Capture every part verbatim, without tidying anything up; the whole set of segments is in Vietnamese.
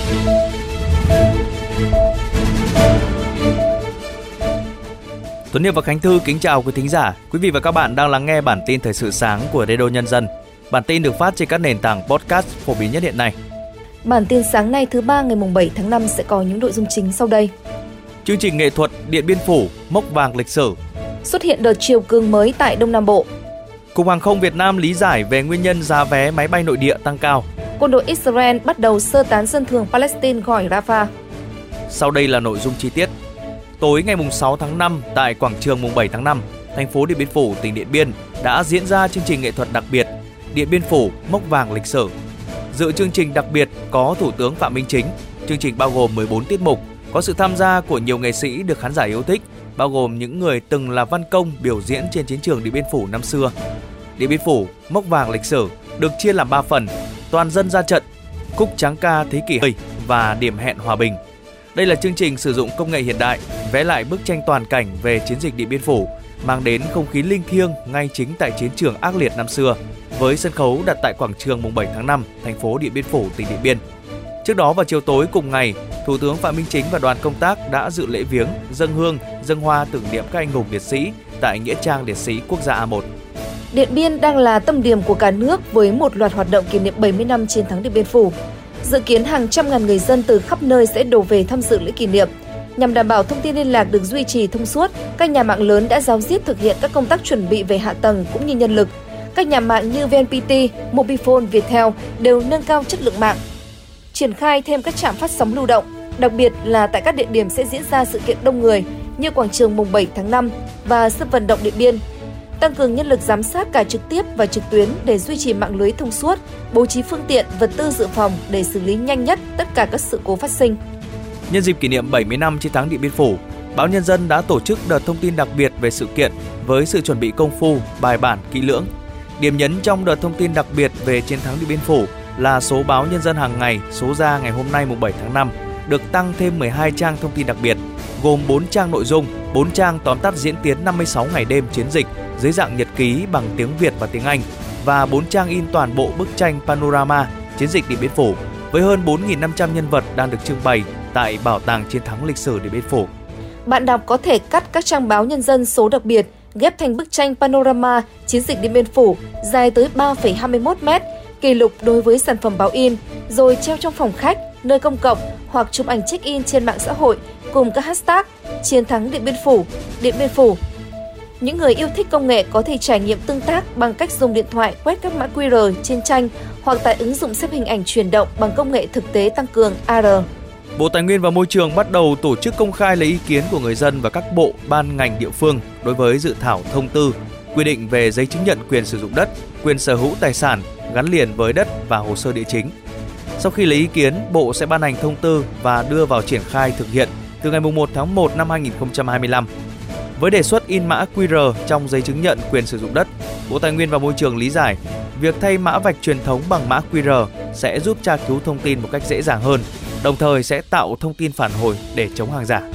Tuấn Hiệp và Khánh Thư kính chào quý thính giả. Quý vị và các bạn đang lắng nghe bản tin thời sự sáng của Radio Nhân dân. Bản tin được phát trên các nền tảng podcast phổ biến nhất hiện nay. Bản tin sáng nay thứ ba ngày bảy tháng năm sẽ có những nội dung chính sau đây. Chương trình nghệ thuật Điện Biên Phủ, mốc vàng lịch sử. Xuất hiện đợt chiều cường mới tại Đông Nam Bộ. Cục Hàng không Việt Nam lý giải về nguyên nhân giá vé máy bay nội địa tăng cao. Quân đội Israel bắt đầu sơ tán dân thường Palestine khỏi Rafah. Sau đây là nội dung chi tiết. Tối ngày sáu tháng năm tại quảng trường bảy tháng năm, thành phố Điện Biên Phủ, tỉnh Điện Biên đã diễn ra chương trình nghệ thuật đặc biệt Điện Biên Phủ, mốc vàng lịch sử. Dự chương trình đặc biệt có Thủ tướng Phạm Minh Chính. Chương trình bao gồm mười bốn tiết mục, có sự tham gia của nhiều nghệ sĩ được khán giả yêu thích, bao gồm những người từng là văn công biểu diễn trên chiến trường Điện Biên Phủ năm xưa. Điện Biên Phủ, mốc vàng lịch sử được chia làm ba phần: toàn dân ra trận, khúc tráng ca thế kỷ hai và điểm hẹn hòa bình. Đây là chương trình sử dụng công nghệ hiện đại, vẽ lại bức tranh toàn cảnh về chiến dịch Điện Biên Phủ, mang đến không khí linh thiêng ngay chính tại chiến trường ác liệt năm xưa, với sân khấu đặt tại quảng trường bảy tháng năm, thành phố Điện Biên Phủ, tỉnh Điện Biên. Trước đó vào chiều tối cùng ngày, Thủ tướng Phạm Minh Chính và đoàn công tác đã dự lễ viếng, dâng hương, dâng hoa tưởng niệm các anh hùng liệt sĩ tại nghĩa trang liệt sĩ quốc gia A một. Điện Biên đang là tâm điểm của cả nước với một loạt hoạt động kỷ niệm bảy mươi năm chiến thắng Điện Biên Phủ. Dự kiến hàng trăm ngàn người dân từ khắp nơi sẽ đổ về tham dự lễ kỷ niệm. Nhằm đảm bảo thông tin liên lạc được duy trì thông suốt, các nhà mạng lớn đã ráo riết thực hiện các công tác chuẩn bị về hạ tầng cũng như nhân lực. Các nhà mạng như vê en pê tê, Mobifone, Viettel đều nâng cao chất lượng mạng, triển khai thêm các trạm phát sóng lưu động, đặc biệt là tại các địa điểm sẽ diễn ra sự kiện đông người như quảng trường bảy tháng năm và sân vận động Điện Biên. Tăng cường nhân lực giám sát cả trực tiếp và trực tuyến để duy trì mạng lưới thông suốt, bố trí phương tiện, vật tư dự phòng để xử lý nhanh nhất tất cả các sự cố phát sinh. Nhân dịp kỷ niệm bảy mươi năm chiến thắng Điện Biên Phủ, Báo Nhân dân đã tổ chức đợt thông tin đặc biệt về sự kiện với sự chuẩn bị công phu, bài bản, kỹ lưỡng. Điểm nhấn trong đợt thông tin đặc biệt về chiến thắng Điện Biên Phủ là số Báo Nhân dân hàng ngày số ra ngày hôm nay bảy tháng năm được tăng thêm mười hai trang thông tin đặc biệt, gồm bốn trang nội dung, bốn trang tóm tắt diễn tiến năm mươi sáu ngày đêm chiến dịch dưới dạng nhật ký bằng tiếng Việt và tiếng Anh và bốn trang in toàn bộ bức tranh panorama chiến dịch Điện Biên Phủ với hơn bốn nghìn năm trăm nhân vật đang được trưng bày tại Bảo tàng Chiến thắng lịch sử Điện Biên Phủ. Bạn đọc có thể cắt các trang Báo Nhân dân số đặc biệt, ghép thành bức tranh panorama chiến dịch Điện Biên Phủ dài tới ba phẩy hai mươi mốt mét, kỷ lục đối với sản phẩm báo in, rồi treo trong phòng khách, nơi công cộng hoặc chụp ảnh check-in trên mạng xã hội cùng các hashtag Chiến thắng Điện Biên Phủ, Điện Biên Phủ. Những người yêu thích công nghệ có thể trải nghiệm tương tác bằng cách dùng điện thoại quét các mã quy rờ trên tranh hoặc tại ứng dụng xếp hình ảnh chuyển động bằng công nghệ thực tế tăng cường a rờ. Bộ Tài nguyên và Môi trường bắt đầu tổ chức công khai lấy ý kiến của người dân và các bộ, ban ngành địa phương đối với dự thảo thông tư quy định về giấy chứng nhận quyền sử dụng đất, quyền sở hữu tài sản gắn liền với đất và hồ sơ địa chính. Sau khi lấy ý kiến, Bộ sẽ ban hành thông tư và đưa vào triển khai thực hiện từ ngày một tháng một năm hai nghìn không trăm hai mươi lăm. Với đề xuất in mã quy rờ trong giấy chứng nhận quyền sử dụng đất, Bộ Tài nguyên và Môi trường lý giải, việc thay mã vạch truyền thống bằng mã quy rờ sẽ giúp tra cứu thông tin một cách dễ dàng hơn, đồng thời sẽ tạo thông tin phản hồi để chống hàng giả.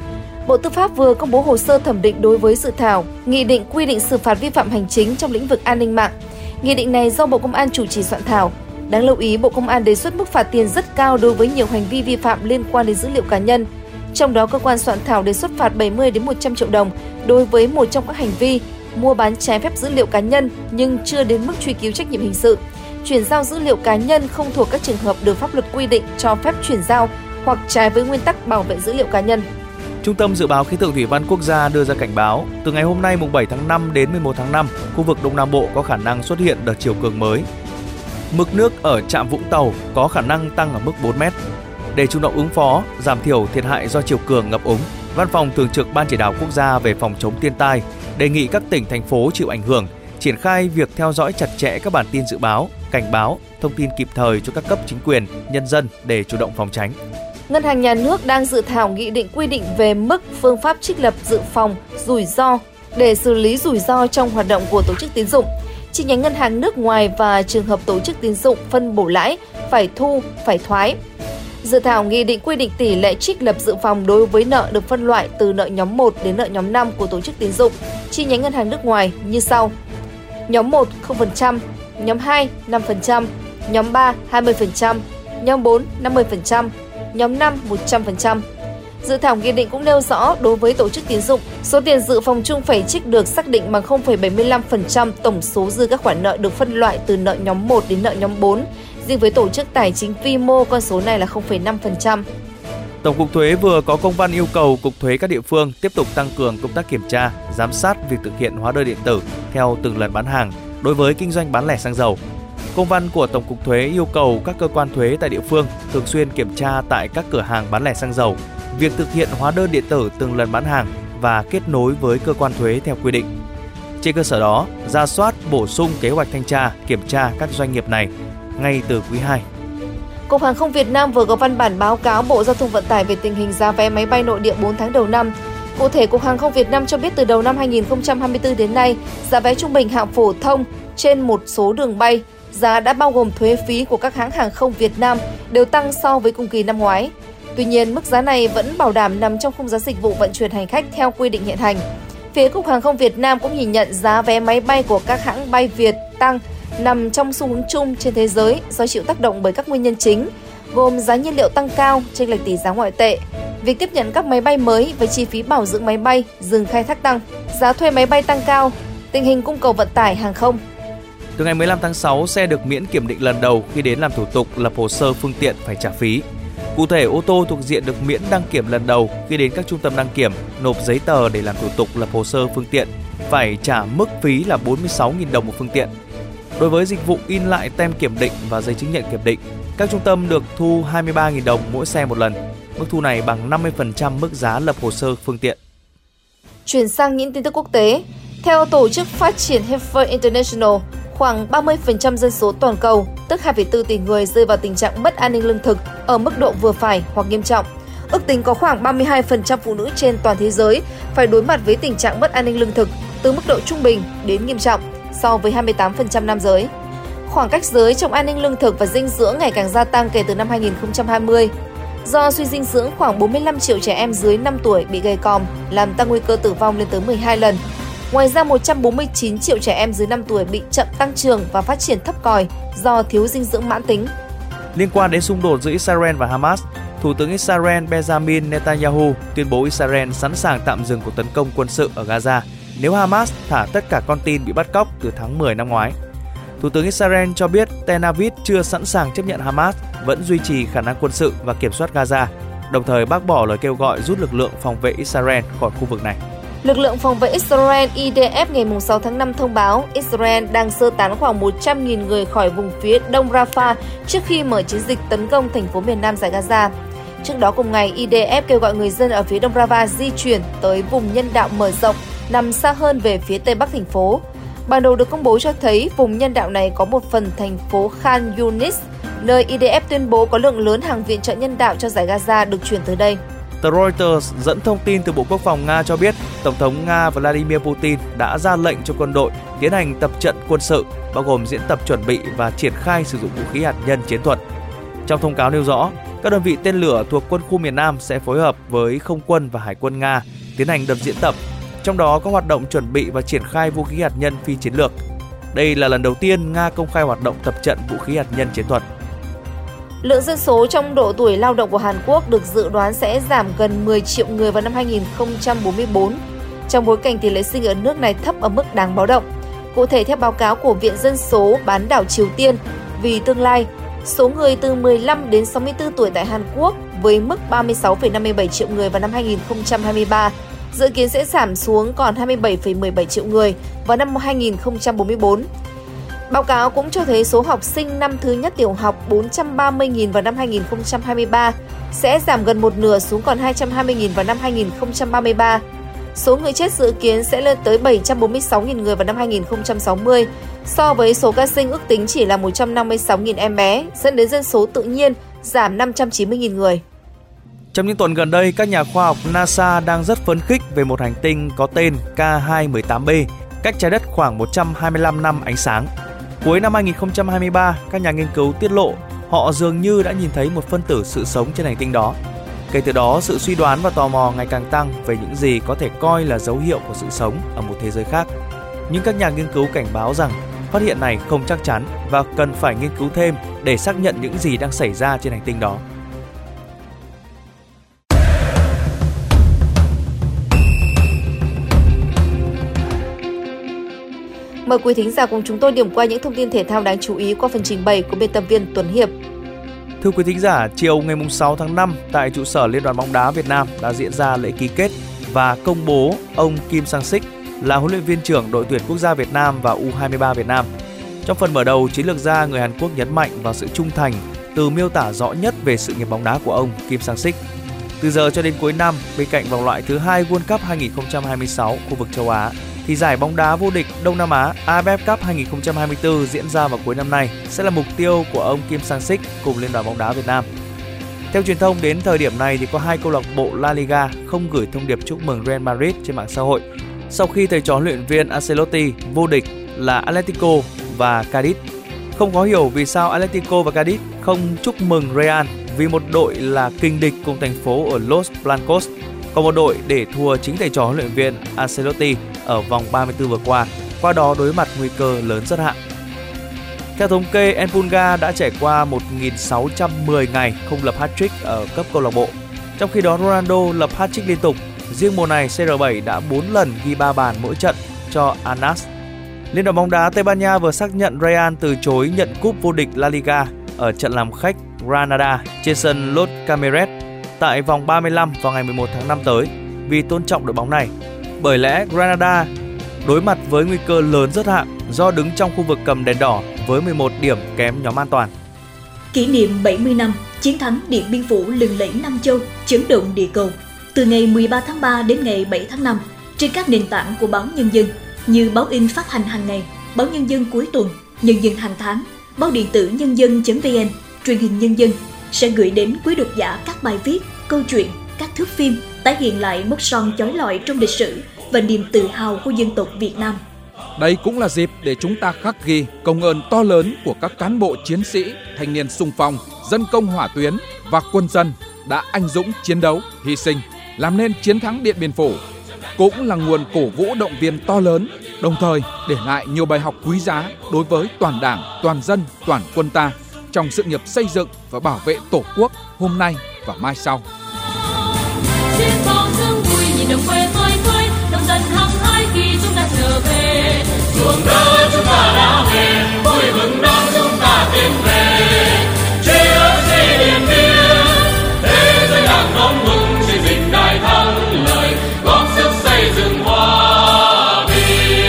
Bộ Tư pháp vừa công bố hồ sơ thẩm định đối với dự thảo Nghị định quy định xử phạt vi phạm hành chính trong lĩnh vực an ninh mạng. Nghị định này do Bộ Công an chủ trì soạn thảo. Đáng lưu ý, Bộ Công an đề xuất mức phạt tiền rất cao đối với nhiều hành vi vi phạm liên quan đến dữ liệu cá nhân. Trong đó, cơ quan soạn thảo đề xuất phạt bảy mươi đến một trăm triệu đồng đối với một trong các hành vi mua bán trái phép dữ liệu cá nhân nhưng chưa đến mức truy cứu trách nhiệm hình sự, chuyển giao dữ liệu cá nhân không thuộc các trường hợp được pháp luật quy định cho phép chuyển giao hoặc trái với nguyên tắc bảo vệ dữ liệu cá nhân. Trung tâm Dự báo Khí tượng Thủy văn Quốc gia đưa ra cảnh báo, từ ngày hôm nay bảy tháng năm đến mười một tháng năm, khu vực Đông Nam Bộ có khả năng xuất hiện đợt chiều cường mới. Mực nước ở trạm Vũng Tàu có khả năng tăng ở mức bốn mét. Để chủ động ứng phó, giảm thiểu thiệt hại do chiều cường ngập úng, Văn phòng Thường trực Ban Chỉ đạo Quốc gia về phòng chống thiên tai đề nghị các tỉnh, thành phố chịu ảnh hưởng triển khai việc theo dõi chặt chẽ các bản tin dự báo, cảnh báo, thông tin kịp thời cho các cấp chính quyền, nhân dân để chủ động phòng tránh. Ngân hàng Nhà nước đang dự thảo nghị định quy định về mức phương pháp trích lập dự phòng rủi ro để xử lý rủi ro trong hoạt động của tổ chức tín dụng. Chi nhánh ngân hàng nước ngoài và trường hợp tổ chức tín dụng phân bổ lãi phải thu, phải thoái. Dự thảo nghị định quy định tỷ lệ trích lập dự phòng đối với nợ được phân loại từ nợ nhóm một đến nợ nhóm năm của tổ chức tín dụng, chi nhánh ngân hàng nước ngoài như sau. Nhóm một không phần trăm, nhóm hai năm phần trăm, nhóm ba hai mươi phần trăm, nhóm bốn năm mươi phần trăm, nhóm năm một trăm phần trăm. Dự thảo nghị định cũng nêu rõ đối với tổ chức tín dụng, số tiền dự phòng chung phải trích được xác định bằng không phẩy bảy mươi lăm phần trăm tổng số dư các khoản nợ được phân loại từ nợ nhóm một đến nợ nhóm bốn. Riêng với tổ chức tài chính vi mô, con số này là không phẩy năm phần trăm. Tổng cục Thuế vừa có công văn yêu cầu Cục Thuế các địa phương tiếp tục tăng cường công tác kiểm tra, giám sát việc thực hiện hóa đơn điện tử theo từng lần bán hàng đối với kinh doanh bán lẻ xăng dầu. Công văn của Tổng cục Thuế yêu cầu các cơ quan thuế tại địa phương thường xuyên kiểm tra tại các cửa hàng bán lẻ xăng dầu việc thực hiện hóa đơn điện tử từng lần bán hàng và kết nối với cơ quan thuế theo quy định. Trên cơ sở đó, rà soát bổ sung kế hoạch thanh tra, kiểm tra các doanh nghiệp này ngay từ quý hai. Cục Hàng không Việt Nam vừa có văn bản báo cáo Bộ Giao thông Vận tải về tình hình giá vé máy bay nội địa bốn tháng đầu năm. Cụ thể, Cục Hàng không Việt Nam cho biết từ đầu năm hai nghìn không trăm hai mươi tư đến nay, giá vé trung bình hạng phổ thông trên một số đường bay, giá đã bao gồm thuế phí của các hãng hàng không Việt Nam đều tăng so với cùng kỳ năm ngoái. Tuy nhiên, mức giá này vẫn bảo đảm nằm trong khung giá dịch vụ vận chuyển hành khách theo quy định hiện hành. Phía Cục Hàng không Việt Nam cũng nhìn nhận giá vé máy bay của các hãng bay Việt tăng nằm trong xu hướng chung trên thế giới do chịu tác động bởi các nguyên nhân chính, gồm giá nhiên liệu tăng cao, chênh lệch tỷ giá ngoại tệ, việc tiếp nhận các máy bay mới với chi phí bảo dưỡng máy bay dừng khai thác tăng, giá thuê máy bay tăng cao, tình hình cung cầu vận tải hàng không. Từ ngày mười lăm tháng sáu, xe được miễn kiểm định lần đầu khi đến làm thủ tục lập hồ sơ phương tiện phải trả phí. Cụ thể, ô tô thuộc diện được miễn đăng kiểm lần đầu khi đến các trung tâm đăng kiểm, nộp giấy tờ để làm thủ tục lập hồ sơ phương tiện, phải trả mức phí là bốn mươi sáu nghìn đồng một phương tiện. Đối với dịch vụ in lại tem kiểm định và giấy chứng nhận kiểm định, các trung tâm được thu hai mươi ba nghìn đồng mỗi xe một lần. Mức thu này bằng năm mươi phần trăm mức giá lập hồ sơ phương tiện. Chuyển sang những tin tức quốc tế. Theo Tổ chức Phát triển Heifer International, khoảng ba mươi phần trăm dân số toàn cầu, tức hai phẩy bốn tỷ người rơi vào tình trạng mất an ninh lương thực ở mức độ vừa phải hoặc nghiêm trọng. Ước tính có khoảng ba mươi hai phần trăm phụ nữ trên toàn thế giới phải đối mặt với tình trạng mất an ninh lương thực từ mức độ trung bình đến nghiêm trọng so với hai mươi tám phần trăm nam giới. Khoảng cách giới trong an ninh lương thực và dinh dưỡng ngày càng gia tăng kể từ năm hai nghìn không trăm hai mươi. Do suy dinh dưỡng, khoảng bốn mươi lăm triệu trẻ em dưới năm tuổi bị gầy còm, làm tăng nguy cơ tử vong lên tới mười hai lần. Ngoài ra, một trăm bốn mươi chín triệu trẻ em dưới năm tuổi bị chậm tăng trưởng và phát triển thấp còi do thiếu dinh dưỡng mãn tính. Liên quan đến xung đột giữa Israel và Hamas, Thủ tướng Israel Benjamin Netanyahu tuyên bố Israel sẵn sàng tạm dừng cuộc tấn công quân sự ở Gaza nếu Hamas thả tất cả con tin bị bắt cóc từ tháng mười năm ngoái. Thủ tướng Israel cho biết Tel Aviv chưa sẵn sàng chấp nhận Hamas vẫn duy trì khả năng quân sự và kiểm soát Gaza, đồng thời bác bỏ lời kêu gọi rút lực lượng phòng vệ Israel khỏi khu vực này. Lực lượng phòng vệ Israel I D F ngày sáu tháng năm thông báo Israel đang sơ tán khoảng một trăm nghìn người khỏi vùng phía đông Rafah trước khi mở chiến dịch tấn công thành phố miền nam giải Gaza. Trước đó cùng ngày, I D F kêu gọi người dân ở phía đông Rafah di chuyển tới vùng nhân đạo mở rộng nằm xa hơn về phía tây bắc thành phố. Bản đồ được công bố cho thấy vùng nhân đạo này có một phần thành phố Khan Yunis, nơi I D F tuyên bố có lượng lớn hàng viện trợ nhân đạo cho giải Gaza được chuyển tới đây. Tờ Reuters dẫn thông tin từ Bộ Quốc phòng Nga cho biết Tổng thống Nga Vladimir Putin đã ra lệnh cho quân đội tiến hành tập trận quân sự, bao gồm diễn tập chuẩn bị và triển khai sử dụng vũ khí hạt nhân chiến thuật. Trong thông cáo nêu rõ, các đơn vị tên lửa thuộc quân khu miền Nam sẽ phối hợp với không quân và hải quân Nga tiến hành đợt diễn tập, trong đó có hoạt động chuẩn bị và triển khai vũ khí hạt nhân phi chiến lược. Đây là lần đầu tiên Nga công khai hoạt động tập trận vũ khí hạt nhân chiến thuật. Lượng dân số trong độ tuổi lao động của Hàn Quốc được dự đoán sẽ giảm gần mười triệu người vào năm hai nghìn không trăm bốn mươi tư, trong bối cảnh tỷ lệ sinh ở nước này thấp ở mức đáng báo động. Cụ thể, theo báo cáo của Viện Dân số bán đảo Triều Tiên, vì tương lai, số người từ mười lăm đến sáu mươi tư tuổi tại Hàn Quốc với mức ba mươi sáu phẩy năm mươi bảy triệu người vào năm hai nghìn không trăm hai mươi ba, dự kiến sẽ giảm xuống còn hai mươi bảy phẩy mười bảy triệu người vào năm hai nghìn không trăm bốn mươi tư. Báo cáo cũng cho thấy số học sinh năm thứ nhất tiểu học bốn trăm ba mươi nghìn vào năm hai nghìn không trăm hai mươi ba sẽ giảm gần một nửa xuống còn hai trăm hai mươi nghìn vào năm hai nghìn không trăm ba mươi ba. Số người chết dự kiến sẽ lên tới bảy trăm bốn mươi sáu nghìn người vào năm hai nghìn không trăm sáu mươi, so với số ca sinh ước tính chỉ là một trăm năm mươi sáu nghìn em bé, dẫn đến dân số tự nhiên giảm năm trăm chín mươi nghìn người. Trong những tuần gần đây, các nhà khoa học NASA đang rất phấn khích về một hành tinh có tên K hai một tám b, cách trái đất khoảng một trăm hai mươi lăm năm ánh sáng. Cuối năm hai nghìn không trăm hai mươi ba, các nhà nghiên cứu tiết lộ họ dường như đã nhìn thấy một phân tử sự sống trên hành tinh đó. Kể từ đó, sự suy đoán và tò mò ngày càng tăng về những gì có thể coi là dấu hiệu của sự sống ở một thế giới khác. Nhưng các nhà nghiên cứu cảnh báo rằng phát hiện này không chắc chắn và cần phải nghiên cứu thêm để xác nhận những gì đang xảy ra trên hành tinh đó. Mời quý thính giả cùng chúng tôi điểm qua những thông tin thể thao đáng chú ý qua phần trình bày của biên tập viên Tuấn Hiệp. Thưa quý thính giả, chiều ngày sáu tháng năm tại trụ sở Liên đoàn bóng đá Việt Nam đã diễn ra lễ ký kết và công bố ông Kim Sang-sik là huấn luyện viên trưởng đội tuyển quốc gia Việt Nam và U hai mươi ba Việt Nam. Trong phần mở đầu, chiến lược gia người Hàn Quốc nhấn mạnh vào sự trung thành từ miêu tả rõ nhất về sự nghiệp bóng đá của ông Kim Sang-sik. Từ giờ cho đến cuối năm, bên cạnh vòng loại thứ hai World Cup hai không hai sáu khu vực châu Á, thì giải bóng đá vô địch Đông Nam Á a ép ép Cup hai không hai tư diễn ra vào cuối năm nay sẽ là mục tiêu của ông Kim Sang-sik cùng Liên đoàn bóng đá Việt Nam. Theo truyền thông, đến thời điểm này thì có hai câu lạc bộ La Liga không gửi thông điệp chúc mừng Real Madrid trên mạng xã hội sau khi thầy trò huấn luyện viên Ancelotti vô địch là Atletico và Cadiz. Không khó hiểu vì sao Atletico và Cadiz không chúc mừng Real, vì một đội là kình địch cùng thành phố ở Los Blancos, còn một đội để thua chính thầy trò huấn luyện viên Ancelotti ở vòng ba mươi tư vừa qua, qua đó đối mặt nguy cơ lớn rất hạn. Theo thống kê, Enpunga đã trải qua một nghìn sáu trăm mười ngày không lập hat-trick ở cấp câu lạc bộ. Trong khi đó, Ronaldo lập hat-trick liên tục. Riêng mùa này, xê rờ bảy đã bốn lần ghi ba bàn mỗi trận cho Al Nassr. Liên đoàn bóng đá Tây Ban Nha vừa xác nhận Real từ chối nhận cúp vô địch La Liga ở trận làm khách Granada trên sân Los Cameret tại vòng ba mươi lăm vào ngày mười một tháng năm tới vì tôn trọng đội bóng này. Bởi lẽ Granada đối mặt với nguy cơ lớn rớt hạng do đứng trong khu vực cầm đèn đỏ với mười một điểm kém nhóm an toàn. Kỷ niệm bảy mươi năm chiến thắng Điện Biên Phủ lừng lẫy Nam Châu, chấn động địa cầu. Từ ngày mười ba tháng ba đến ngày bảy tháng năm, trên các nền tảng của báo Nhân dân như báo in phát hành hàng ngày, báo Nhân dân cuối tuần, Nhân dân hàng tháng, báo điện tử nhân dân chấm vn, truyền hình Nhân dân sẽ gửi đến quý độc giả các bài viết, câu chuyện, các thước phim tái hiện lại mốc son chói lọi trong lịch sử và niềm tự hào của dân tộc Việt Nam. Đây cũng là dịp để chúng ta khắc ghi công ơn to lớn của các cán bộ chiến sĩ, thanh niên xung phong, dân công hỏa tuyến và quân dân đã anh dũng chiến đấu, hy sinh, làm nên chiến thắng Điện Biên Phủ. Cũng là nguồn cổ vũ động viên to lớn, đồng thời để lại nhiều bài học quý giá đối với toàn Đảng, toàn dân, toàn quân ta trong sự nghiệp xây dựng và bảo vệ Tổ quốc hôm nay và mai sau. Chiến bao dương vui nhìn đồng quê phơi phới, nông dân hăng hái khi chúng ta trở về. Ruộng đất chúng ta đã về, vui mừng đón chúng ta tiến về. Tri ân xây Điện Biên, thế giới đang đón mừng chiến dịch đại thắng lợi, góp sức xây dựng hòa bình.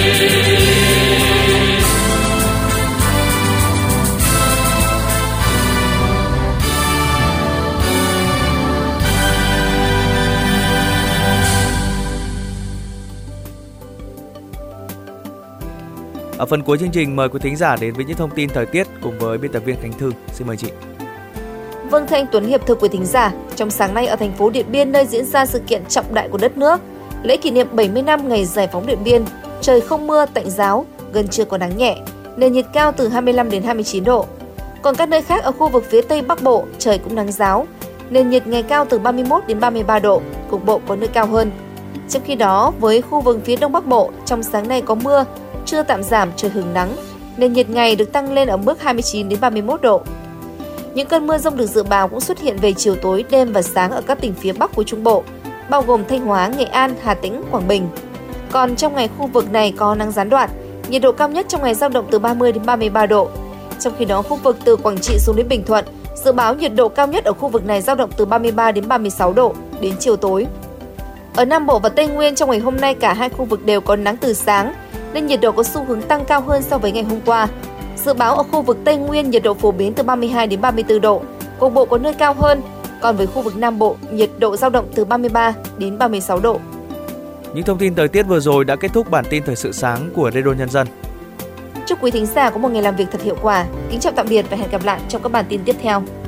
Ở phần cuối chương trình, mời quý thính giả đến với những thông tin thời tiết cùng với biên tập viên Khánh Thư. Xin mời chị. Vâng, thưa anh Tuấn Hiệp, thưa quý thính giả, trong sáng nay ở thành phố Điện Biên, nơi diễn ra sự kiện trọng đại của đất nước, lễ kỷ niệm bảy mươi năm ngày giải phóng Điện Biên, trời không mưa, tạnh ráo, gần trưa có nắng nhẹ, nền nhiệt cao từ hai mươi lăm đến hai mươi chín độ. Còn các nơi khác ở khu vực phía Tây Bắc Bộ, trời cũng nắng ráo, nền nhiệt ngày cao từ ba mươi mốt đến ba mươi ba độ, cục bộ có nơi cao hơn. Trong khi đó, với khu vực phía Đông Bắc Bộ, trong sáng nay có mưa, trưa tạm giảm, trời hửng nắng, nền nhiệt ngày được tăng lên ở mức hai mươi chín đến ba mươi mốt độ. Những cơn mưa dông được dự báo cũng xuất hiện về chiều tối, đêm và sáng ở các tỉnh phía Bắc của Trung Bộ, bao gồm Thanh Hóa, Nghệ An, Hà Tĩnh, Quảng Bình. Còn trong ngày khu vực này có nắng gián đoạn, nhiệt độ cao nhất trong ngày dao động từ ba mươi đến ba mươi ba độ. Trong khi đó, khu vực từ Quảng Trị xuống đến Bình Thuận, dự báo nhiệt độ cao nhất ở khu vực này dao động từ ba mươi ba đến ba mươi sáu độ đến chiều tối. Ở Nam Bộ và Tây Nguyên trong ngày hôm nay cả hai khu vực đều có nắng từ sáng, nên nhiệt độ có xu hướng tăng cao hơn so với ngày hôm qua. Dự báo ở khu vực Tây Nguyên nhiệt độ phổ biến từ ba mươi hai đến ba mươi tư độ, cục bộ có nơi cao hơn. Còn với khu vực Nam Bộ, nhiệt độ dao động từ ba mươi ba đến ba mươi sáu độ. Những thông tin thời tiết vừa rồi đã kết thúc bản tin thời sự sáng của Radio Nhân dân. Chúc quý thính giả có một ngày làm việc thật hiệu quả. Kính chào tạm biệt và hẹn gặp lại trong các bản tin tiếp theo.